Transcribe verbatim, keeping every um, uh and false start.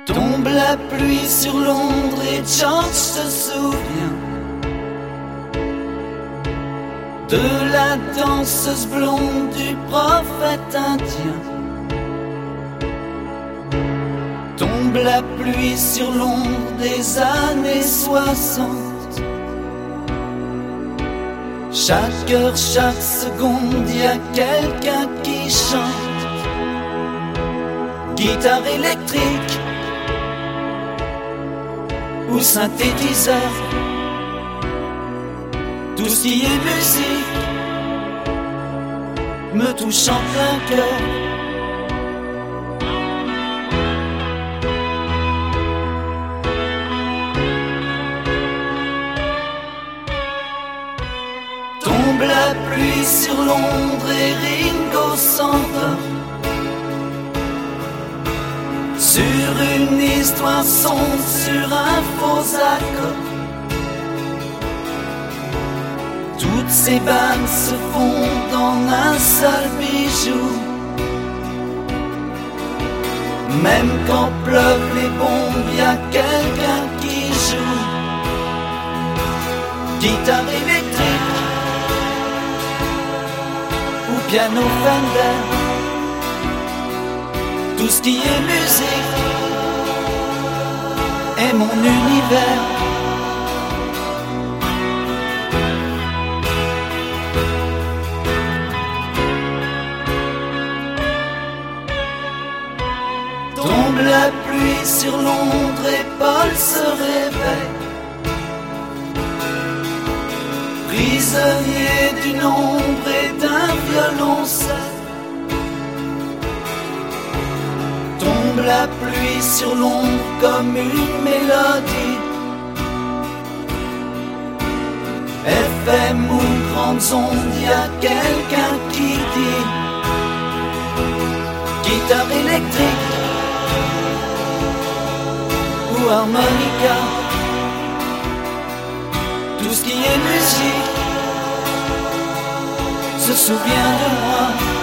Tombe la pluie sur Londres et George se souvient de la danseuse blonde du prophète indien. Tombe la pluie sur Londres des années soixante. Chaque heure, chaque seconde, y a quelqu'un qui chante. Guitare électrique ou synthétiseur, tout ce qui est musique me touche en plein cœur. Tombe la pluie sur Londres et Ringo s'endort sur une histoire sombre, sur un faux accord. Toutes ces bandes se fondent en un seul bijou. Même quand pleuvent les bombes, y a quelqu'un qui joue. Guitare électrique ou piano Fender, tout ce qui est musique est mon univers. Tombe la pluie sur Londres et Paul se réveille, prisonnier d'une ombre et d'un violoncelle. Tombe la pluie sur Londres comme une mélodie. F M ou grandes ondes, y a quelqu'un qui dit guitare électrique ou harmonica, tout ce qui est musique se souvient de moi.